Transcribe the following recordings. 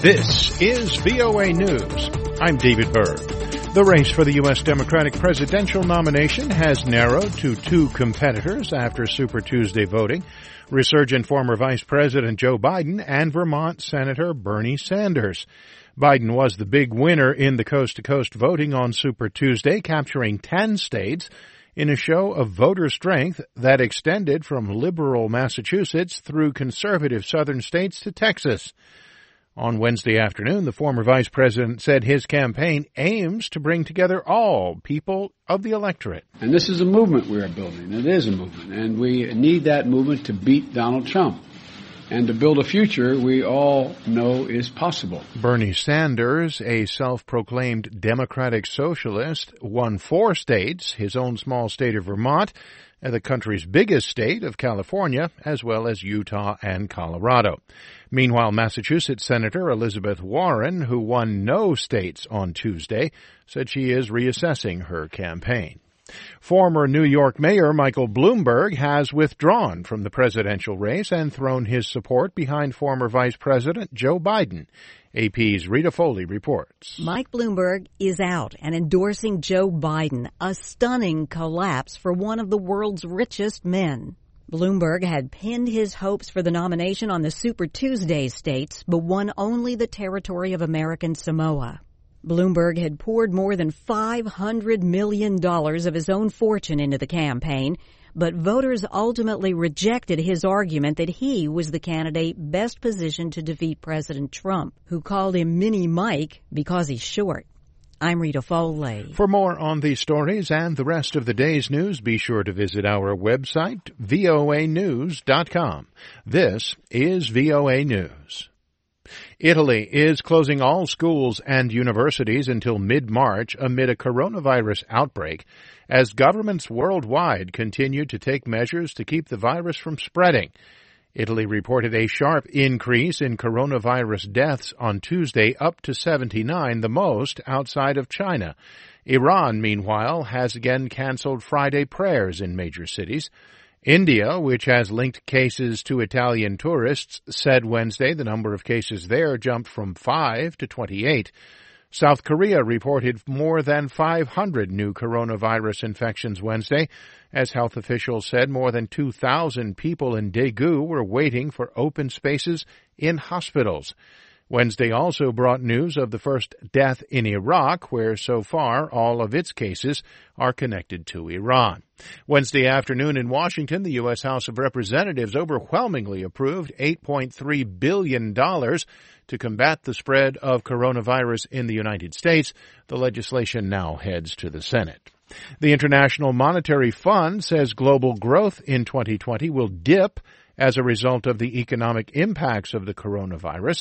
This is VOA News. I'm David Berg. The race for the U.S. Democratic presidential nomination has narrowed to two competitors after Super Tuesday voting. Resurgent former Vice President Joe Biden and Vermont Senator Bernie Sanders. Biden was the big winner in the coast-to-coast voting on Super Tuesday, capturing 10 states in a show of voter strength that extended from liberal Massachusetts through conservative southern states to Texas. On Wednesday afternoon, the former vice president said his campaign aims to bring together all people of the electorate. And this is a movement we are building. It is a movement, and we need that movement to beat Donald Trump and to build a future we all know is possible. Bernie Sanders, a self-proclaimed democratic socialist, won 4 states, his own small state of Vermont, the country's biggest state of California, as well as Utah and Colorado. Meanwhile, Massachusetts Senator Elizabeth Warren, who won no states on Tuesday, said she is reassessing her campaign. Former New York Mayor Michael Bloomberg has withdrawn from the presidential race and thrown his support behind former Vice President Joe Biden. AP's Rita Foley reports. Mike Bloomberg is out and endorsing Joe Biden, a stunning collapse for one of the world's richest men. Bloomberg had pinned his hopes for the nomination on the Super Tuesday states, but won only the territory of American Samoa. Bloomberg had poured more than $500 million of his own fortune into the campaign, but voters ultimately rejected his argument that he was the candidate best positioned to defeat President Trump, who called him Mini Mike because he's short. I'm Rita Foley. For more on these stories and the rest of the day's news, be sure to visit our website, voanews.com. This is VOA News. Italy is closing all schools and universities until mid-March amid a coronavirus outbreak as governments worldwide continue to take measures to keep the virus from spreading. Italy reported a sharp increase in coronavirus deaths on Tuesday, up to 79, the most outside of China. Iran, meanwhile, has again canceled Friday prayers in major cities. India, which has linked cases to Italian tourists, said Wednesday the number of cases there jumped from 5 to 28. South Korea reported more than 500 new coronavirus infections Wednesday. As health officials said, more than 2,000 people in Daegu were waiting for open spaces in hospitals. Wednesday also brought news of the first death in Iraq, where so far all of its cases are connected to Iran. Wednesday afternoon in Washington, the U.S. House of Representatives overwhelmingly approved $8.3 billion to combat the spread of coronavirus in the United States. The legislation now heads to the Senate. The International Monetary Fund says global growth in 2020 will dip as a result of the economic impacts of the coronavirus.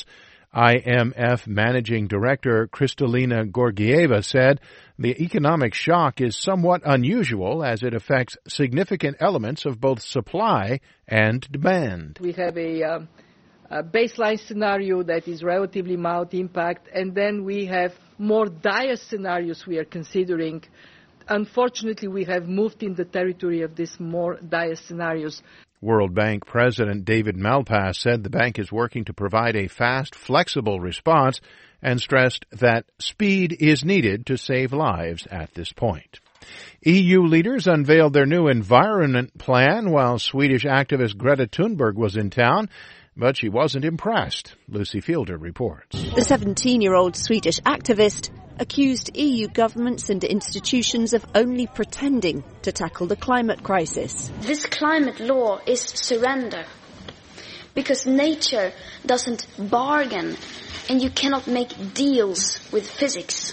IMF Managing Director Kristalina Georgieva said the economic shock is somewhat unusual as it affects significant elements of both supply and demand. We have a baseline scenario that is relatively mild impact, and then we have more dire scenarios we are considering. Unfortunately, we have moved in the territory of these more dire scenarios. World Bank President David Malpass said the bank is working to provide a fast, flexible response and stressed that speed is needed to save lives at this point. EU leaders unveiled their new environment plan while Swedish activist Greta Thunberg was in town, but she wasn't impressed. Lucy Fielder reports. The 17-year-old Swedish activist accused EU governments and institutions of only pretending to tackle the climate crisis. This climate law is surrender, because nature doesn't bargain and you cannot make deals with physics.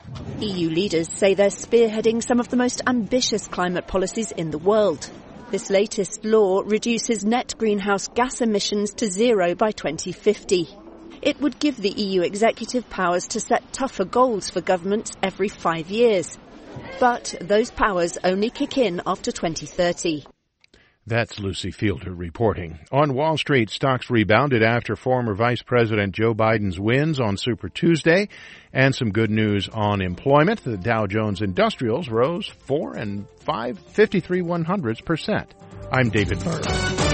EU leaders say they're spearheading some of the most ambitious climate policies in the world. This latest law reduces net greenhouse gas emissions to zero by 2050. It would give the EU executive powers to set tougher goals for governments every 5 years. But those powers only kick in after 2030. That's Lucy Fielder reporting. On Wall Street, stocks rebounded after former Vice President Joe Biden's wins on Super Tuesday and some good news on employment. The Dow Jones Industrials rose 4 and 5 53/100%. I'm David Berg.